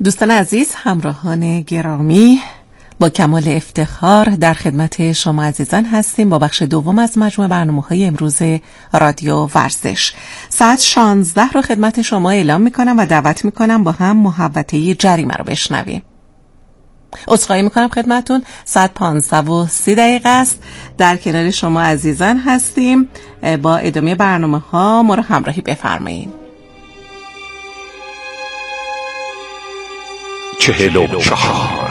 دوستان عزیز، همراهان گرامی، با کمال افتخار در خدمت شما عزیزان هستیم با بخش دوم از مجموع برنامه‌های امروز رادیو ورزش. ساعت 16 رو خدمت شما اعلام می‌کنم و دعوت می‌کنم با هم محوطه جریمه رو بشنویم. عذرخواهی می‌کنم خدمتتون، ساعت 15:30 است. در کنار شما عزیزان هستیم. با ادامه برنامه‌ها ما رو همراهی بفرمایید. 44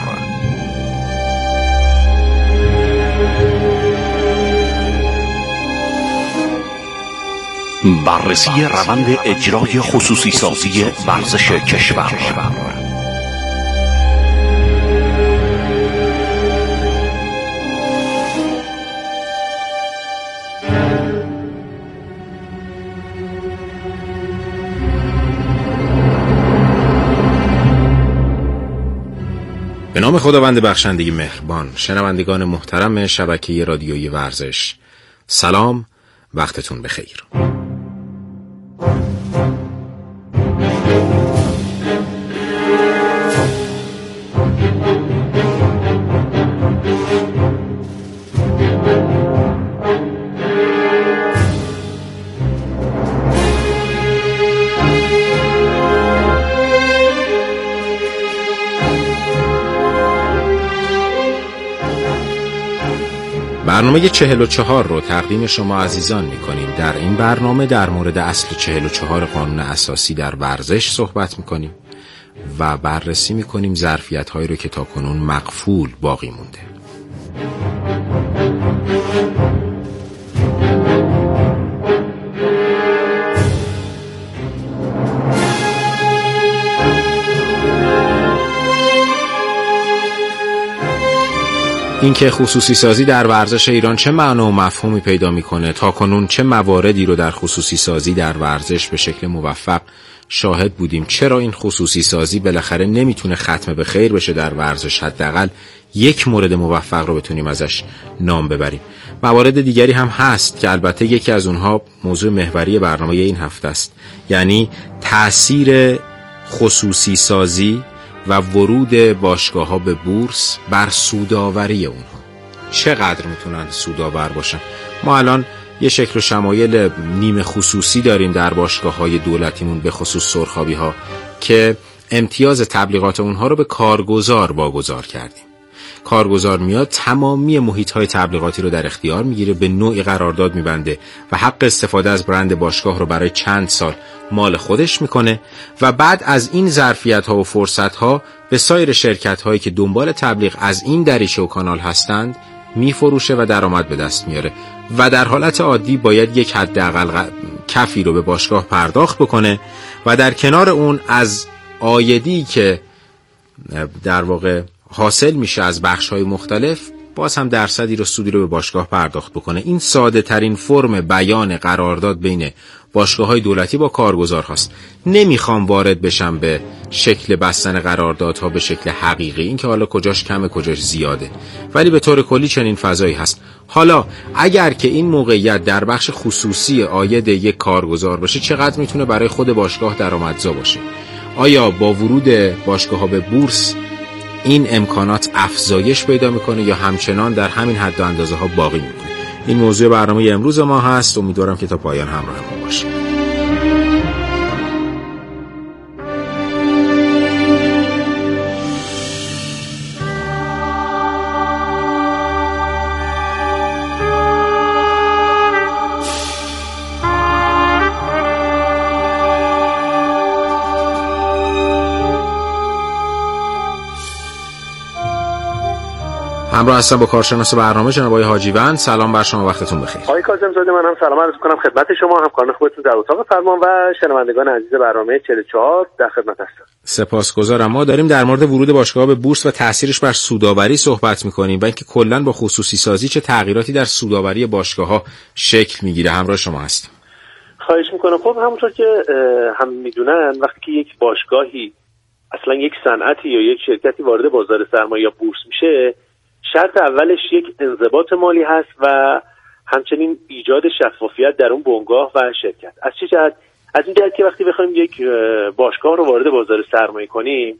بررسی روند اجرای خصوصی سازی ورزش کشور. به نام خداوند بخشنده مهربان. شنوندگان محترم شبکه رادیویی ورزش، سلام، وقتتون بخیر. برنامه 44 رو تقدیم شما عزیزان می‌کنیم. در این برنامه در مورد اصل 44 قانون اساسی در ورزش صحبت می‌کنیم و بررسی می‌کنیم ظرفیت‌هایی رو که تاکنون مقفول باقی مونده. اینکه خصوصی سازی در ورزش ایران چه معنا و مفهومی پیدا میکنه، تاکنون چه مواردی رو در خصوصی سازی در ورزش به شکل موفق شاهد بودیم، چرا این خصوصی سازی بالاخره نمیتونه ختم به خیر بشه در ورزش، حداقل یک مورد موفق رو بتونیم ازش نام ببریم. موارد دیگری هم هست که البته یکی از اونها موضوع محوری برنامه این هفته است، یعنی تأثیر خصوصی سازی و ورود باشگاه‌ها به بورس بر سودآوری اونها. چقدر میتونن سودآور باشن؟ ما الان یه شکل و شمایل نیمه خصوصی داریم در باشگاه‌های دولتیمون، به خصوص سرخابی‌ها، که امتیاز تبلیغات اونها رو به کارگزار واگذار کردیم. کارگزار میاد تمامی محیط‌های تبلیغاتی رو در اختیار میگیره، به نوعی قرارداد میبنده و حق استفاده از برند باشگاه رو برای چند سال مال خودش میکنه و بعد از این ظرفیت‌ها و فرصت‌ها به سایر شرکت‌هایی که دنبال تبلیغ از این دریچه و کانال هستند میفروشه و درآمد به دست میاره و در حالت عادی باید یک حداقل کفی رو به باشگاه پرداخت بکنه و در کنار اون از عایدی که در واقع حاصل میشه از بخش‌های مختلف باز هم درصدی رو، سودی رو به باشگاه پرداخت بکنه. این ساده ترین فرم بیان قرارداد بین باشگاه‌های دولتی با کارگزار هاست. نمیخوام وارد بشم به شکل بستن قراردادها به شکل حقیقی، این که حالا کجاش کمه کجاش زیاده، ولی به طور کلی چنین فضایی هست. حالا اگر که این موقعیت در بخش خصوصی عاید یک کارگزار باشه، چقدر میتونه برای خود باشگاه درآمدزا باشه؟ آیا با ورود باشگاه‌ها به بورس این امکانات افزایش پیدا میکنه یا همچنان در همین حد و اندازه ها باقی میکنه؟ این موضوع برنامه امروز ما هست. امیدوارم که تا پایان همراه ما باشید. همراه هستم با کارشناس برنامه جناب آقای حاجیوند. سلام بر شما، وقتتون بخیر. آقای کاظم‌زاده، من هم سلام عرض می‌کنم خدمت شما، همکاران خودتون در اتاق فرمان و شنوندگان عزیز برنامه 44 در خدمت هستم. سپاسگزارم. ما داریم در مورد ورود باشگاه‌ها به بورس و تأثیرش بر سودآوری صحبت می‌کنیم و اینکه کلاً با خصوصی سازی چه تغییراتی در سودآوری باشگاه‌ها شکل می‌گیره. همراه شما هستم. خواهش می‌کنم. خب همونطور که هم می‌دونن وقتی که یک باشگاهی اصلا یک صنعتی یا یک شرکتی وارد بازار سرمایه یا بورس میشه، شرط اولش یک انضباط مالی هست و همچنین ایجاد شفافیت در اون بنگاه و شرکت. از چه جهت؟ از این جهت که وقتی بخوایم یک باشگاه رو وارد بازار سرمایه کنیم،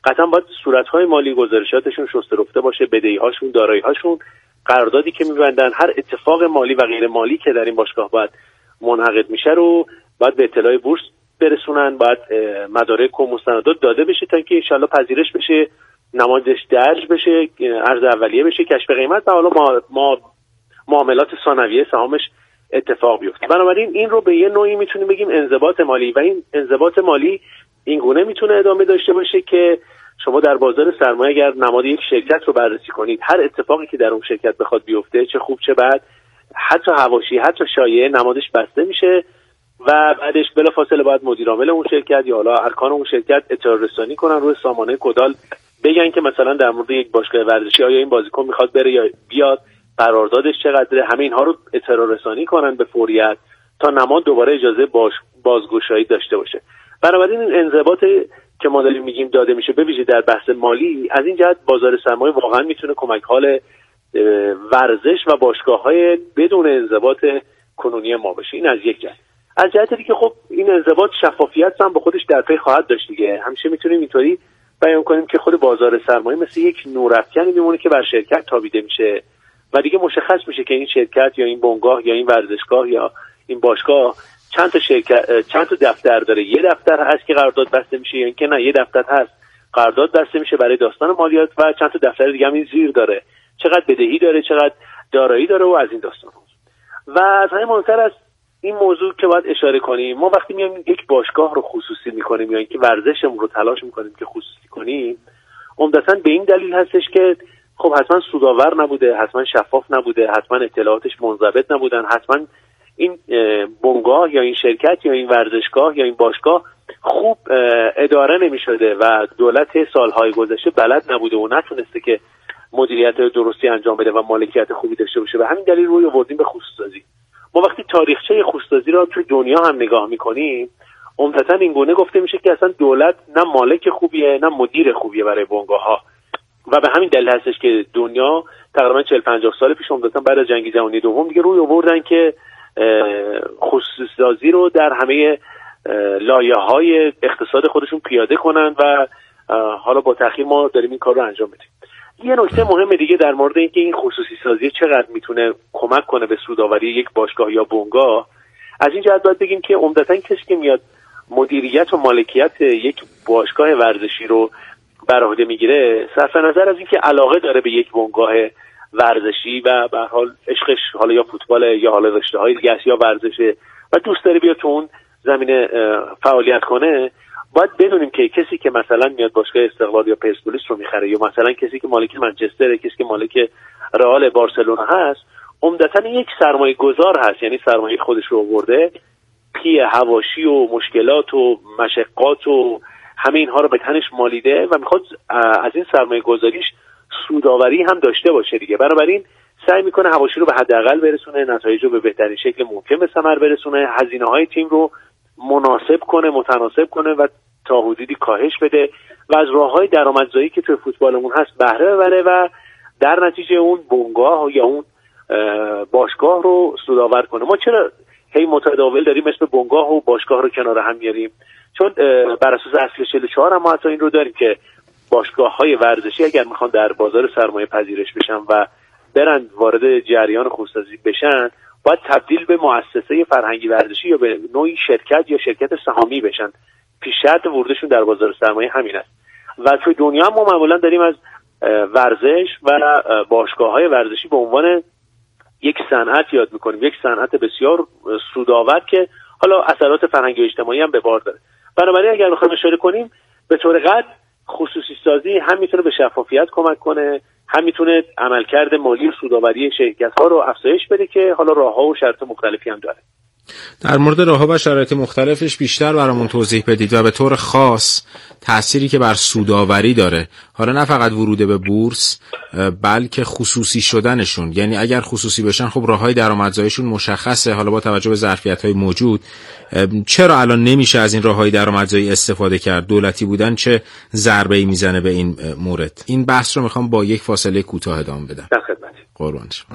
قطعا باید صورت‌های مالی گزارشاتشون شسته رفته باشه، بدهی‌هاشون، دارایی‌هاشون، قراردادی که می‌بندن، هر اتفاق مالی و غیر مالی که در این باشگاه باید منعقد میشه رو باید به اطلاع بورس برسونن، باید مدارک و مستندات داده بشه تا اینکه انشالله پذیرش بشه، نمادش درج بشه، ارز اولیه بشه، کشف قیمت و حالا ما معاملات ثانویه سهامش اتفاق بیفته. بنابراین این رو به یه نوعی میتونیم بگیم انضباط مالی و این انضباط مالی این گونه میتونه ادامه داشته باشه که شما در بازار سرمایه اگر نماد یک شرکت رو بررسی کنید، هر اتفاقی که در اون شرکت بخواد بیفته، چه خوب چه بد، حتی حواشی حتی شایعه، نمادش بسته میشه و بعدش بلافاصله باید مدیر عامل اون شرکت یا حالا ارکان اون شرکت اطلاع رسانی کنن روی سامانه کدال، بگن که مثلا در مورد یک باشگاه ورزشی آیا این بازیکن میخواد بره یا بیاد، قراردادش چقدره، همه اینها رو اطلاع رسانی کنن به فوریت تا نماد دوباره اجازه بازگشایی داشته باشه. بنابراین این انضباط که ما داریم میگیم داده میشه به ویژه در بحث مالی، از این جهت بازار سرمایه واقعا میتونه کمک حال ورزش و باشگاه‌های بدون انضباط کنونی ما باشه. این از یک جهت. از جهت دیگه خب این انضباط شفافیت هم به خودش در پی خواهد داشت دیگه. همیشه میتونیم اینطوری بیان کنیم که خود بازار سرمایه مثل یک نورافکنی میمونه که بر شرکت تابیده میشه و دیگه مشخص میشه که این شرکت یا این بنگاه یا این ورزشگاه یا این باشگاه چند تا دفتر داره. یه دفتر هست که قرارداد بسته میشه یا اینکه نه، یه دفتر هست قرارداد بسته میشه برای داستان مالیات و چند تا دفتر دیگه هم این زیر داره، چقدر بدهی داره، چقدر دارایی داره و از این داستان. و از همین مهمتر از این موضوع که باید اشاره کنیم، ما وقتی میایم یک باشگاه رو خصوصی میکنیم یا اینکه ورزشمون رو تلاش میکنیم که خصوصی کنیم، عمدتاً به این دلیل هستش که خب حتما سودآور نبوده، حتما شفاف نبوده، حتما اطلاعاتش منضبط نبودن، حتما این بنگاه یا این شرکت یا این ورزشگاه یا این باشگاه خوب اداره نمی‌شده و دولت سالهای گذشته بلد نبوده و نتونسته که مدیریت درستی انجام بده و مالکیت خوبی داشته باشه. به همین دلیل روی آوردیم به خصوصی‌سازی. ما وقتی تاریخچه خصوصی‌سازی را توی دنیا هم نگاه می‌کنیم، عمدتاً این گونه گفته میشه که اصلا دولت نه مالک خوبیه نه مدیر خوبیه برای بنگاه‌ها و به همین دلیل هستش که دنیا تقریبا 40-50 سال پیش عمدتاً بعد از جنگ جهانی دوم دیگه روی آوردن که خصوصی‌سازی رو در همه لایه‌های اقتصاد خودشون پیاده کنن و حالا با تأخیر ما داریم این کار رو انجام بدیم. یه نکته مهم دیگه در مورد اینکه این خصوصی‌سازی چقدر میتونه کمک کنه به سودآوری یک باشگاه یا بنگاه، از این جهت باید بگیم که عمدتاً کسی که میاد مدیریت و مالکیت یک باشگاه ورزشی رو بر عهده میگیره، صرف نظر از اینکه علاقه داره به یک بنگاه ورزشی و به هر حال عشقش حالا یا فوتبال یا حالا رشته‌های دیگه است یا ورزشه و دوست داره بیاد تو اون زمینه فعالیت کنه، باید بدونیم که کسی که مثلا میاد باشگاه استقلال یا پرسپولیس رو میخره یا مثلا کسی که مالک منچستره، کسی که مالک رئال بارسلونا هست، عمدتاً یک سرمایه گذار هست، یعنی سرمایه خودش رو آورده، پی حواشی و مشکلات و مشقات و همه اینها رو به تنش مالیده و میخواد از این سرمایه گذاریش سودآوری هم داشته باشه دیگه. بنابراین سعی میکنه حواشی رو به حداقل برسونه، نتایج رو به بهترین شکل ممکن به ثمر برسونه، هزینه‌های تیم رو مناسب کنه، متناسب کنه و تا حدودی کاهش بده و از راه‌های درآمدزایی که توی فوتبالمون هست بهره ببره و در نتیجه اون بنگاه یا اون باشگاه رو سودآور کنه. ما چرا هی متداول داریم اسم بنگاه و باشگاه رو کنار هم میاریم؟ چون بر اساس اصل 44 هم ما حتی این رو داریم که باشگاه‌های ورزشی اگر میخوان در بازار سرمایه پذیرش بشن و برن وارد جریان خصوصی بشن، باید تبدیل به مؤسسه فرهنگی ورزشی یا به نوعی شرکت یا شرکت سهامی بشن. پیش شرط ورودشون در بازار سرمایه همین است. و توی دنیا هم ما معمولا داریم از ورزش و باشگاه‌های ورزشی به عنوان یک صنعت یاد میکنیم، یک صنعت بسیار سودآور که حالا اثرات فرهنگی و اجتماعی هم به بار داره. بنابراین اگر بخوایم اشاره کنیم به طور قطع خصوصی سازی هم میتونه به شفافیت کمک کنه، هم میتونه عملکرد مالی و سودآوری شرکت‌ها رو افزایش بده که حالا راه‌ها و شرایط مختلفی هم داره. در مورد راه‌ها و شرایط مختلفش بیشتر برامون توضیح بدید و به طور خاص تأثیری که بر سودآوری داره، حالا نه فقط ورود به بورس بلکه خصوصی شدنشون. یعنی اگر خصوصی بشن خب راه‌های درآمدزاییشون مشخصه، حالا با توجه به ظرفیت‌های موجود چرا الان نمیشه از این راه‌های درآمدزایی استفاده کرد؟ دولتی بودن چه ضربه‌ای میزنه به این مورد؟ این بحث رو میخوام با یک فاصله کوتاه ادامه بدم. در خدمت. قربان شما.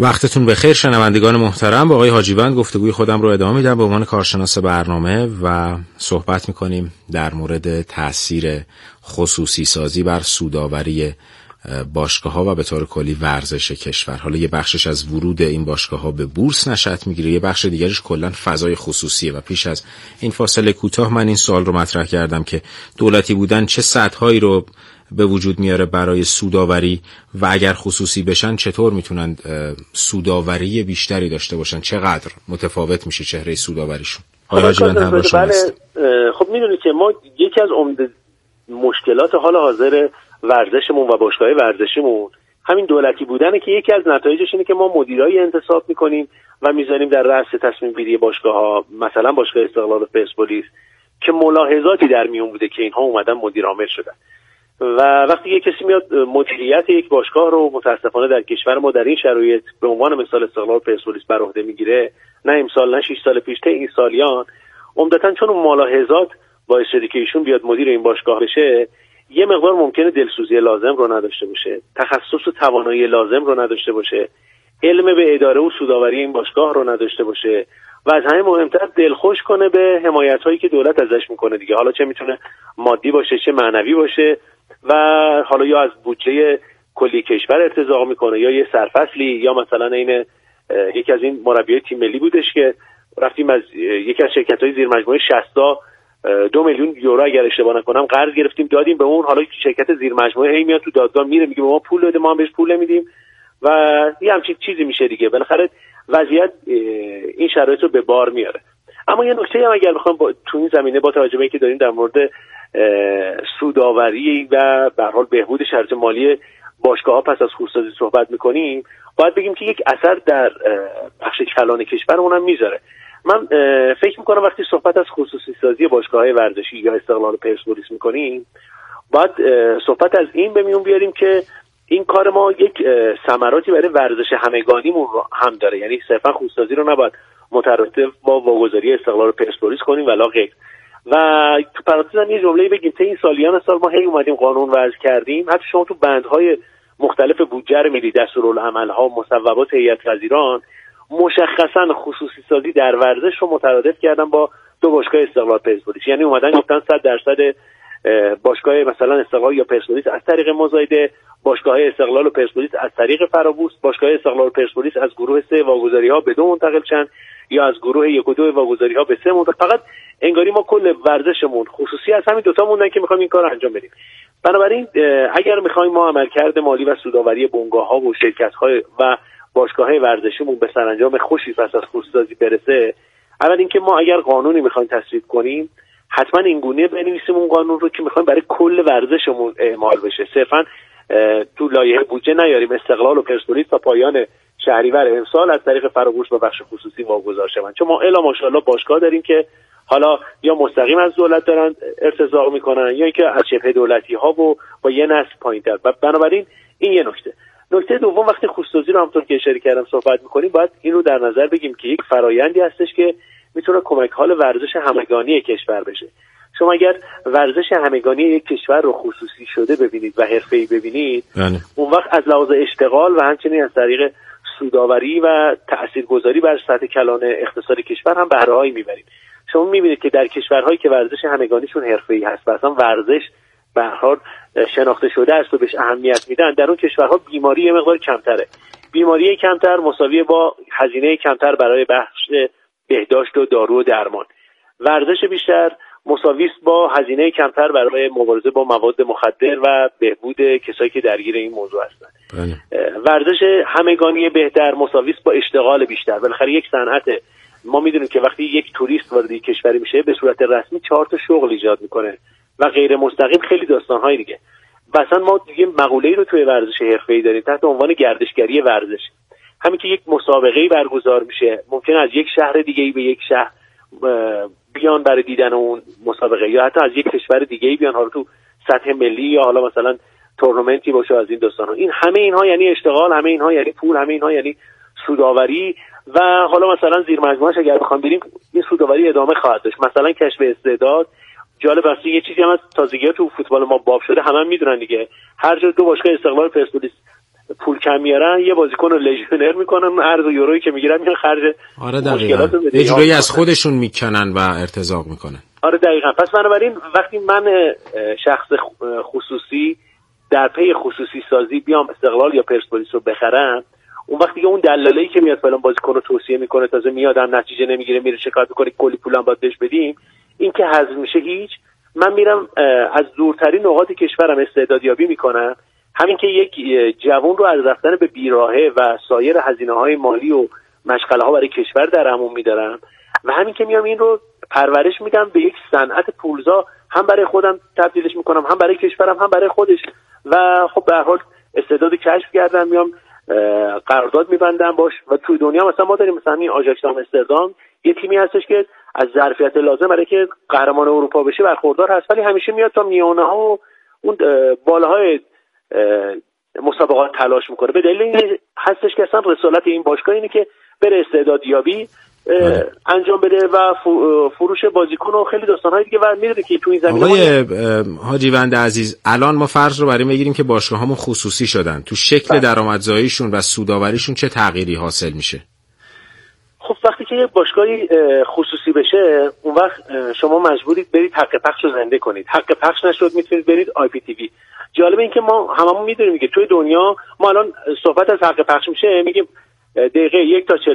وقتتون بخیر شنوندگان محترم. با آقای حاجیوند گفتگوی خودم رو ادامه میدم به عنوان کارشناس برنامه و صحبت میکنیم در مورد تأثیر خصوصی سازی بر سودآوری باشگاه‌ها و به طور کلی ورزش کشور. حالا یه بخشش از ورود این باشگاه‌ها به بورس نشأت میگیره، یه بخش دیگرش کلاً فضای خصوصیه. و پیش از این فاصله کوتاه من این سوال رو مطرح کردم که دولتی بودن چه سدهایی رو به وجود میاره برای سودآوری و اگر خصوصی بشن چطور میتونن سودآوری بیشتری داشته باشن، چقدر متفاوت میشه چهره سودآوریشون؟ آقای حاجیوند همراه شما هستید. خب میدونید که ما یکی از عمده مشکلات حال حاضر ورزشمون و باشگاه‌های ورزشیمون همین دولتی بودنه که یکی از نتایجش اینه که ما مدیرای انتصاب میکنیم و میذاریم در رأس تصمیم گیری باشگاه‌ها، مثلا باشگاه استقلال و پرسپولیس که ملاحظاتی در میون بوده که اینها اومدن مدیر عامل شدن و وقتی یک کسی میاد مدیریت یک باشگاه رو متاسفانه در کشور ما در این شرایط به عنوان مثال استقلال و پرسپولیس بر عهده میگیره، نه امسال نه 6 سال پیش، تا این سالیان عمدتاً چون اون ملاحظات باعث شده که ایشون بیاد مدیر این باشگاه بشه، یه مقدار ممکنه دلسوزی لازم رو نداشته باشه، تخصص و توانایی لازم رو نداشته باشه، علم به اداره و سودآوری این باشگاه رو نداشته باشه و از همه مهمتر دلخوش کنه به حمایت‌هایی که دولت ازش میکنه دیگه، حالا چه میتونه مادی باشه چه معنوی باشه و حالا یا از بودجه کلی کشور ارتزاق میکنه یا یه سرفصلی، یا مثلا این یکی از این مربیای تیم ملی بودش که رفتیم از یکی از شرکت‌های زیر مجموعه 60 2 میلیون یورو اگر اشتباه نکنم قرض گرفتیم دادیم به اون، حالا شرکت زیر مجموعه هی میاد تو دادگاه میره میگه به ما پول بده، ما هم بهش پول نمیدیم و یه همچین چیزی میشه دیگه. بالاخره وضعیت این شرایط رو به بار میاره. اما یه نکته هم اگر بخوام تو این زمینه با توجه به اینکه داریم در مورد سودآوری و به هر حال بهبود شرایط مالی باشگاه‌ها پس از خصوصی صحبت می‌کنیم، باید بگیم که یک اثر در بخش کلان کشورمون هم میذاره. من فکر میکنم وقتی صحبت از خصوصی سازی باشگاه‌های ورزشی یا استقلال و پرسپولیس میکنیم باید صحبت از این به میون بیاریم که این کار ما یک ثمراتی برای ورزش همگانیمون هم داره، یعنی صرفا خصوصی سازی رو نباید مترادف با واگذاری استقلال و پرسپولیس کنیم ولا غیر. و تو پرانتز هم یه جمله بگیم تا این سالیان سال ما هی اومدیم قانون وضع کردیم، حتی شما تو بندهای مختلف بودجه ملی، دستورالعمل‌ها، مصوبات هیئت وزیران مشخصا خصوصی سازی در ورزش رو مترادف کردن با دو باشگاه استقلال پرسپولیس، یعنی اومدن گفتن 100% باشگاه مثلا استقلال یا پرسپولیس از طریق مزایده، باشگاه استقلال و پرسپولیس از طریق فرابورس، باشگاه استقلال و پرسپولیس از گروه 3 واگذاری‌ها به 2 منتقل شن یا از گروه 1 و 2 واگذاری‌ها به 3 منتقل. فقط انگاری ما کل ورزشمون خصوصی از همین دوتا موندن که می‌خوایم این کارو انجام بدیم. بنابراین اگر می‌خوایم ما عملکرد مالی و سودآوری بنگاه‌ها و شرکت‌های و باشگاه‌های ورزشیمون به سرانجام خوشی پس از خصوصی برسه، اول اینکه ما اگر قانونی می‌خوایم تصویب کنیم حتما این گونه بنویسیم اون قانون رو که می‌خوایم برای کل ورزشمون اعمال بشه، صرفاً تو لایحه بودجه نیاریم استقلال و پرسپولیس تا پایان شهریور امسال از طریق فرابورس و بخش خصوصی واگذار شوند. چون ما الا ماشاءالله باشگاه داریم که حالا یا مستقیم از دولت دارن ارتزاق میکنن یا اینکه از شبه دولتی ها و با یه نسل پایین‌تر. و بنابراین این یه نکته دوم، وقتی خصوصی رو همونطور که اشاره کردم صحبت میکنیم باید این رو در نظر بگیم که یک فرایندی هستش که میتونه کمک حال ورزش همگانی کشور بشه. شما اگر ورزش همگانی یک کشور رو خصوصی شده ببینید و حرفه‌ای ببینید، اون وقت از لحاظ اشتغال و همچنین از طریق سودآوری و تاثیرگذاری بر سطح کلان اقتصاد کشور هم بهره‌هایی میبرید. شما میبینید که در کشورهایی که ورزش همگانیشون حرفه‌ای هست و اصلا ورزش به هر حال شناخته شده است و بهش اهمیت میدن، در اون کشورها بیماری یه مقدار کمتره. بیماری کمتر مساوی با هزینه کمتر برای بخش بهداشت و دارو و درمان. ورزش بیشتر مساوی است با هزینه کمتر برای مبارزه با مواد مخدر و بهبود کسایی که درگیر این موضوع هستند. ورزش همگانی بهتر مساوی است با اشتغال بیشتر. بالاخره یک صنعت، ما میدونیم که وقتی یک توریست وارد یک کشوری میشه به صورت رسمی 4 تا شغل ایجاد میکنه و غیر مستقیم خیلی داستان‌های دیگه. مثلا ما یه مقوله‌ای رو توی ورزش حرفه‌ای داریم تحت عنوان گردشگری ورزش. همین که یک مسابقه‌ای برگزار میشه، ممکنه از یک شهر دیگه‌ای به یک شهر بیان برای دیدن اون مسابقه یا حتی از یک کشور دیگه‌ای بیان، حالا تو سطح ملی یا حالا مثلا تورنمنتی باشه از این داستانا. این همه اینها یعنی اشتغال، همه اینها یعنی پول، همه اینها یعنی سودآوری. و حالا مثلا زیر مجموعه‌اش اگر بخوام بریم این سودآوری ادامه خواهد داشت. مثلا کشف استعداد جالب است، یه چیزی هم از تازگی‌ها تو فوتبال ما باب شده، همه میدونن دیگه. هر جا دو باشگاه استقلال پرسپولیس پول کم میارن یه بازیکن رو لژیونر میکنن، اون ارز و یورویی که میگیرن میان خرج. آره دقیقاً اجرایی از خودشون میکنن و ارتزاق میکنن. آره دقیقاً. پس بنابراین وقتی من شخص خصوصی در پی خصوصی سازی بیام استقلال یا پرسپولیس رو بخرم، اون وقتی که اون دلالایی که میاد فلان بازیکن رو توصیه میکنه تازه میادم نتیجه نمیگیره میره شکایت میکنه کلی پولم باید بهش بدیم، این که حذف میشه هیچ. من میرم از دورترین نقاط کشورم استعدادیابی میکنم، همین که یک جوان رو از رفتن به بیراهه و سایر هزینه‌های مالی و مشغله‌ها برای کشور درمون میدارم و همین که میام این رو پرورش میدم به یک صنعت پولزا، هم برای خودم تبدیلش میکنم هم برای کشورم هم برای خودش و خب به هر حال استعداد کشف کردم، میام قرارداد میبندم باش. و توی دنیا مثلا ما داریم مثلا این آژاکس آمستردام یه تیمی هستش که از ظرفیت لازم برای که قهرمان اروپا بشه برخوردار هست، ولی همیشه میاد تا میانه ها و اون بالاهای مسابقات تلاش میکنه. به دلیل این هستش که اصلا رسالت این باشگاه اینه که بره استعدادیابی انجام بده و فروش بازیکن و خیلی داستان‌های دیگه و میدونه که تو این زمینه. آقای حاجی وند عزیز، الان ما فرض رو برای بگیریم که باشگاه‌هامون خصوصی شدن، تو شکل درآمدزاییشون و سودآوریشون چه تغییری حاصل میشه؟ خب وقتی که یک باشگاهی خصوصی بشه اون وقت شما مجبورید برید حق پخش رو زنده کنید. حق پخش نشد میتونید برید آی پی تی وی. جالب این که ما هممون میدونیم که توی دنیا ما الان صحبت از حق پخش میشه میگیم دقیقه 1 تا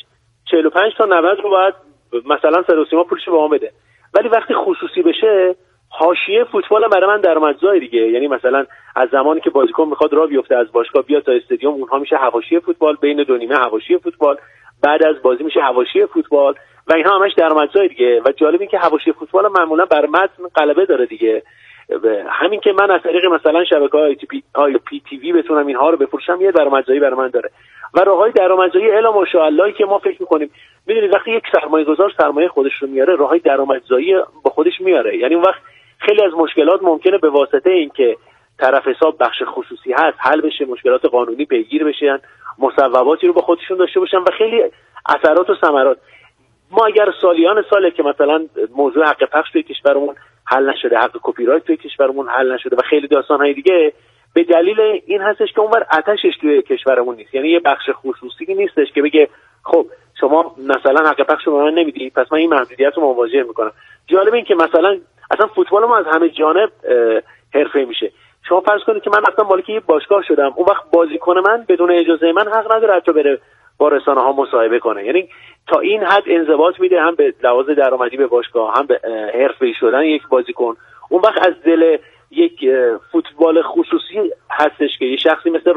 45 تا 90 رو باید مثلا صدا و سیما پولش به ما بده، ولی وقتی خصوصی بشه حاشیه فوتبال هم برای من درآمدزای دیگه. یعنی مثلا از زمانی که بازیکن میخواد راه بیفته از باشگاه بیاد تا استادیوم اونها میشه حواشی فوتبال، بین دو نیمه حواشی فوتبال، بعد از بازی میشه حواشی فوتبال و اینها همش درآمدزای دیگه. و جالب این که حواشی فوتبال معمولا بر متن غلبه داره دیگه. همین که من از طریق مثلا شبکه‌های آی پی تی وی بتونم اینها رو بفروشم یه درآمدزایی برای من داره و راههای درآمدزایی الا ماشاءالله که ما فکر می‌کنیم. می‌دونید وقتی یک سرمایه‌گذار سرمایه خودش رو میاره راههای درآمدزایی با خودش میاره، یعنی اون وقت خیلی از مشکلات ممکنه به واسطه این که طرف حساب بخش خصوصی هست حل بشه، مشکلات قانونی پیگیر بشن، مصوباتی رو با خودشون داشته باشن و خیلی اثرات و ثمرات. ما اگر سالیان ساله که مثلا موضوع حق پخش توی کشورمون حل نشده، حق کپی رایت توی کشورمون حل نشده و خیلی داستان‌های دیگه، به دلیل این هستش که اونور آتشش توی کشورمون نیست. یعنی یه بخش خصوصی نیستش که بگه خب شما مثلا حق پخش رو به من نمیدی پس من این محدودیت رو مواجه میکنم. جالب این که مثلا اصلا فوتبال ما از همه جانب حرفه‌ای میشه. شما فرض کنید که من رفتم مالک یه باشگاه شدم، اون وقت بازیکن من بدون اجازه من حق نداره حتی بره با رسانه‌ها مصاحبه کنه. یعنی تا این حد انضباط میده هم به لحاظ درآمدی به باشگاه هم به حرفه‌ای شدن یک بازیکن. اون وقت از دل یک فوتبال خصوصی هستش که یه شخصی مثل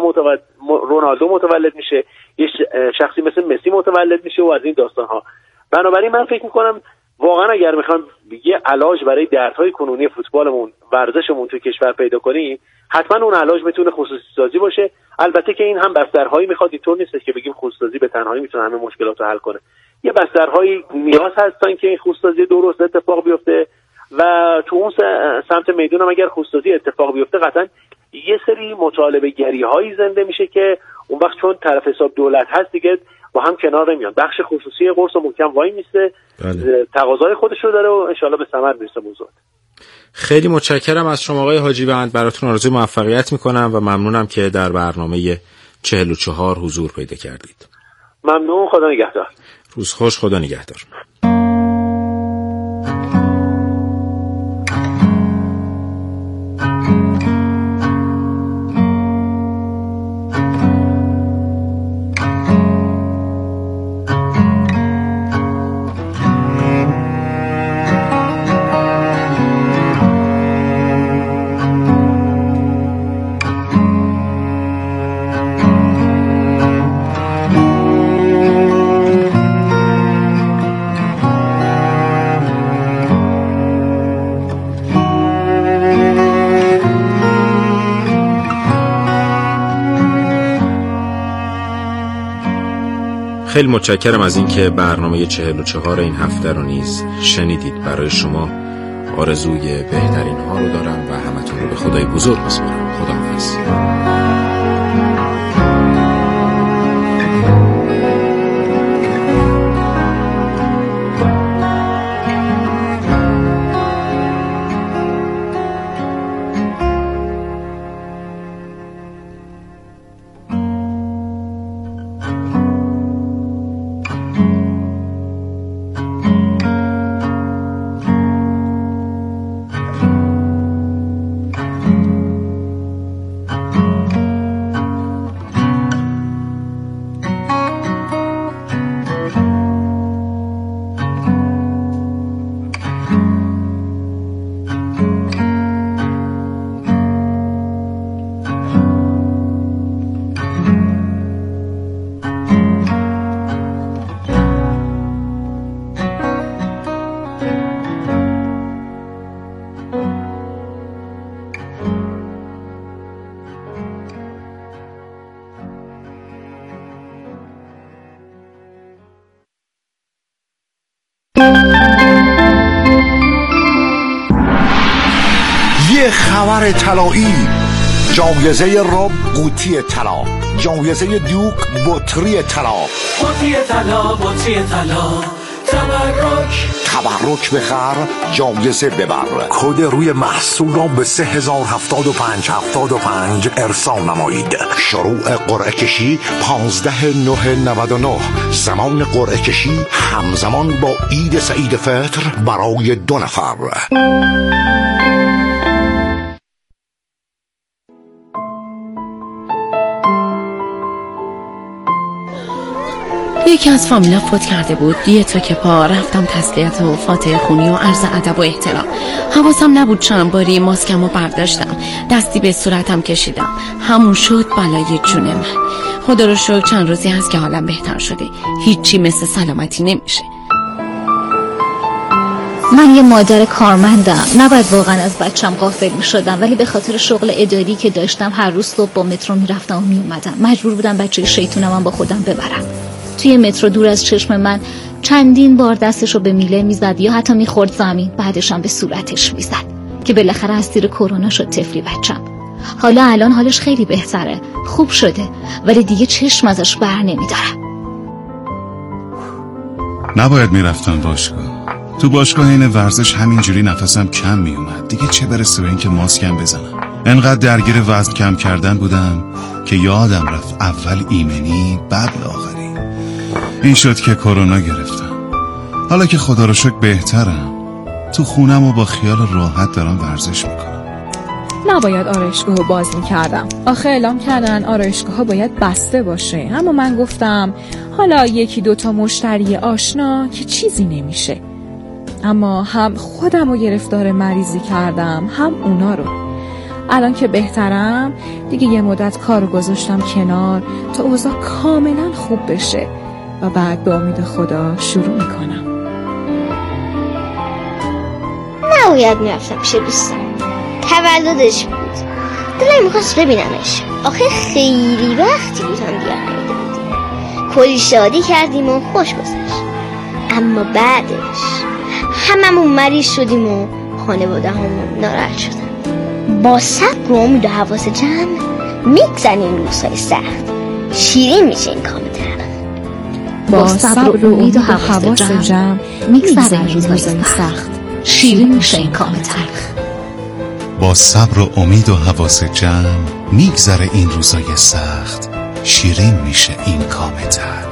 رونالدو متولد میشه، یه شخصی مثل مسی متولد میشه و از این داستان‌ها. بنابراین من فکر می‌کنم واقعا اگر میخوام یه علاج برای دردهای کنونی فوتبالمون ورزشمون تو کشور پیدا کنیم، حتما اون علاج میتونه خصوصی سازی باشه. البته که این هم بسترهایی میخواد، اینطور نیست که بگیم خصوصی سازی به تنهایی میتونه همه مشکلات رو حل کنه. یه بسترهایی نیاز هست تا اینکه این خصوصی سازی درست اتفاق بیفته و تو اون سمت میدونم اگر خصوصی سازی اتفاق بیفته قطعا یه سری مطالبه گری هایی زنده میشه که اون وقت چون طرف حساب دولت هست دیگه با هم کنار نمیان. بخش خصوصی قرص و محکم وای میسته، تقاضای خودش رو داره و انشالله به ثمر میرسه موضوع. خیلی متشکرم از شما آقای حاجی وند، براتون آرزوی موفقیت میکنم و ممنونم که در برنامه 44 حضور پیدا کردید. ممنون، خدا نگهدار. روز خوش، خدا نگهدار. خیلی متشکرم از اینکه برنامه 44 این هفته رو نیز شنیدید. برای شما آرزوی بهترین ها رو دارم و همتون رو به خدای بزرگ میسپارم. خداحافظ. یه خبر طلایی، جایزه رب قوطی طلا، جایزه دوک بطری طلا، قوطی طلا، بطری طلا، تبرک بخر، جایزه ببر. کد روی محصول را به 3075 ارسال نمایید. شروع قرعه کشی 15/9/99. زمان قرعه کشی همزمان با عید سعید فطر برای 2 نفر. یکی از فامیلا فوت کرده بود. یه تا که پا رفتم تسلیت و فاتحه خونی و عرض ادب و احترام. حواسم نبود چند باری ماسکمو برداشتم، دستی به صورتم کشیدم. همون شد بلای جون من. خدا رو شکر چند روزی هست که حالم بهتر شده. هیچی مثل سلامتی نمیشه. من یه مادر کارمندم، نباید واقعا از بچم غافل می‌شدم، ولی به خاطر شغل اداری که داشتم هر روز صبح با مترو میرفتم و میومدم. مجبور بودم بچه شیطونم با خودم ببرم. توی مترو دور از چشم من چندین بار دستشو به میله میزد یا حتی میخورد زمین، بعدش هم به صورتش میزد که بالاخره از تیر کرونا شد طفلی بچم. الان حالش خیلی بهتره، خوب شده، ولی دیگه چشم ازش بر نمیدارم. نباید میرفتم باشگاه. تو باشگاه این ورزش همینجوری نفسم کم میومد، دیگه چه برسه به این که ماسکم بزنم. انقدر درگیر وزن کم کردن بودم که یادم رفت اول ایمنی بعد لاغری. این شد که کرونا گرفتم. حالا که خدا رو شکر بهترم، تو خونم و با خیال راحت دارم ورزش میکنم. نباید آرایشگاهو باز میکردم. آخه اعلام کردن آرایشگاه‌ها باید بسته باشه. اما من گفتم حالا 1-2 تا مشتری آشنا که چیزی نمیشه. اما هم خودم رو گرفتار مریضی کردم، هم اونا رو. الان که بهترم دیگه یه مدت کارو گذاشتم کنار تا اوضاع کاملا خوب بشه و بعد به امید خدا شروع میکنم. نباید میرفتم پیش دوستم، تولدش بود، دلم میخواست ببینمش. آخه خیلی وقتی بود هم دیگر ندیده بودیم. کلی شادی کردیم و خوش گذشت. اما بعدش هممون مریض شدیم و خانواده همون ناراحت شدن. با صبر و امید و حواس جمع میگذریم روزهای سخت، شیرین میشه این کام تلخ. با صبر و امید و حواس جمع میگذریم روزهای سخت، شیرین میشه این کام تلخ. با صبر و امید و حواس جمع میگذره این روزای سخت، شیرین میشه این کام تلخ.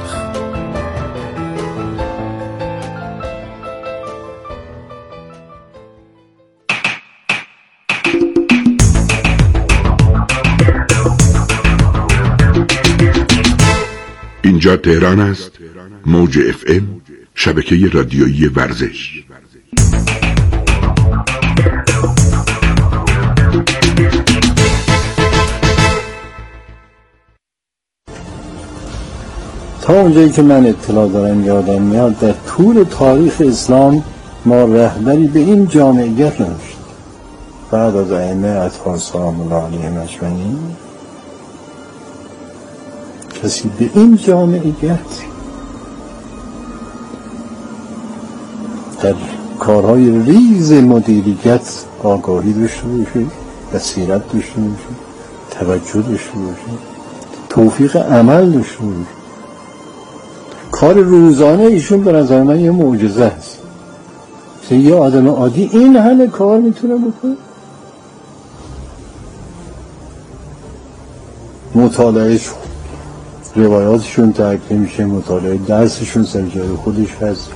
اینجا تهران است. موج FM، شبکه رادیویی ورزش. تا اونجایی که من اطلاع دارم یادم میاد در طول تاریخ اسلام ما رهبری به این جامعیت نداشت. بعد از ائمه اطهار سلام الله علیهم اجمعین کسی به این جامعیت در کارهای ریز مدیریت آگاهی داشته باشه، بصیرت داشته باشه، توجه داشته باشه، توفیق عمل داشته باشه. کار روزانه ایشون به نظر من یه معجزه است. یه آدم عادی این همه کار میتونه بکنه؟ مطالعه روایاتشون تحقیق میشه، مطالعه درسشون سر جای خودش هست،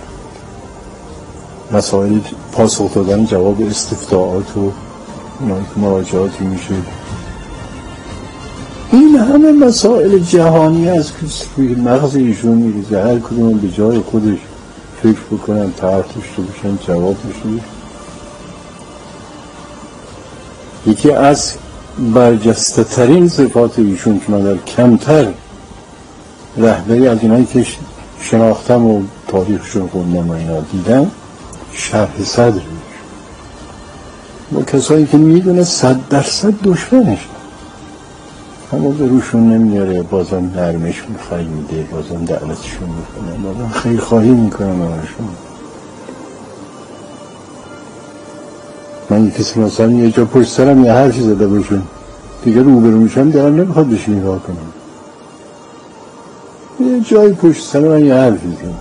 مسائل پاسخ دادن جواب استفتاءات و مراجعاتی میشه. این همه مسائل جهانی هست که مغز ایشون میریزه، هر کدوم به جای خودش فکر بکنن، طرح داشته باشن، جواب داشته باشن. یکی از برجسته ترین صفات ایشون که من در کمتر رهبری از اینایی که شناختم و تاریخشون خوندم و اینا دیدم، شرح صدر با کسایی که میدونه 100% دشمنش، اما به روشون نمیاره، بازم نرمشون خیلی میده، بازم دعوتشون میکنه، بازم خیلی خواهی میکنه براشون. من کسی مثلا یه جا پشت سرم یه حرفی زده باشه دیگه روبرو میشم دلم نمیخواد بهش نگاه کنم. یه جای پشت سر من یه حرفی زده،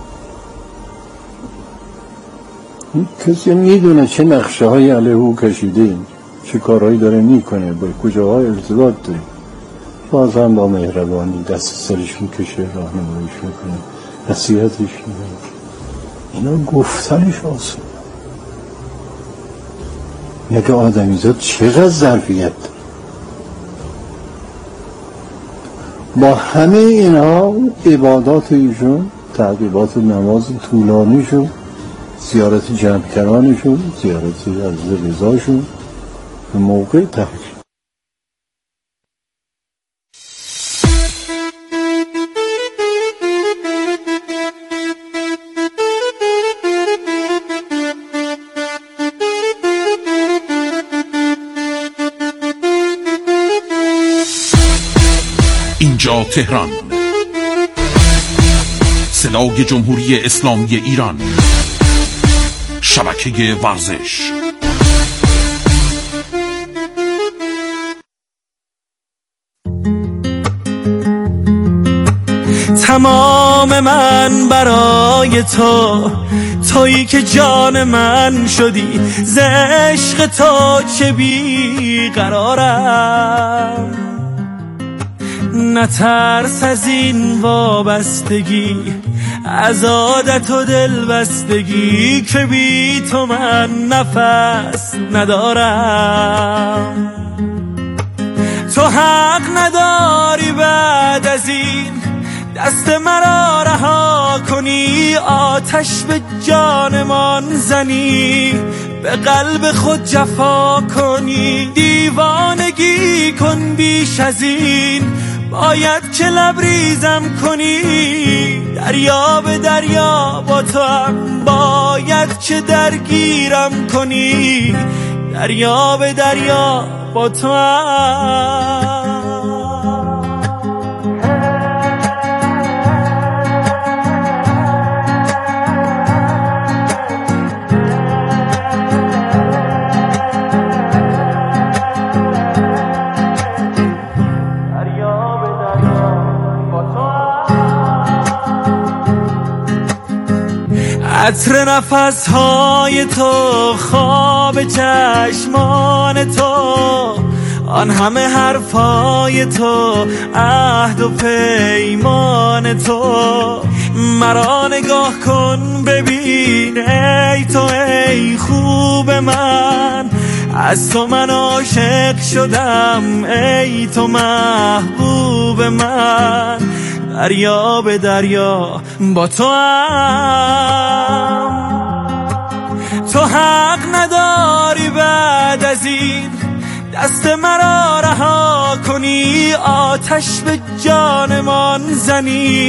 کسی میدونه چه نقشه های علیه او کشیده، چه کارهایی داره میکنه، با کجاهای ارتباط داره، باز هم با مهربانی دست سرش میکشه، راهنماییش میکنه، نصیحتش میکنه. اینا گفتنش آسان. یکی آدمیزاد چقدر ظرفیت با همه اینها، عبادات ایشون، تعقیبات نماز طولانیشون، زیارت جمع‌کنانشون، زیارت از رضاشون به موقع تحریم. اینجا تهران، صدای جمهوری اسلامی ایران، شبکه ورزش. تمام من برای تو، تویی که جان من شدی، ز عشق تو چه بیقرارم. نترس از این وابستگی، از عادت و دلبستگی، که بی تو من نفس ندارم. تو حق نداری بعد از این دست مرا رها کنی، آتش به جانمان زنی، به قلب خود جفا کنی. دیوانگی کن بیش از این، باید که لبریزم کنی. دریا به دریا با تو هم باید که درگیرم کنی. دریا به دریا با تو هم. عطر نفسهای تو، خواب چشمان تو، آن همه حرفای تو، عهد و پیمان تو. مرا نگاه کن ببین ای تو، ای خوب من، از تو من عاشق شدم ای تو محبوب من. دریا به دریا با تو هم، تو حق نداری بعد از این دست مرا رها کنی، آتش به جانمان زنی.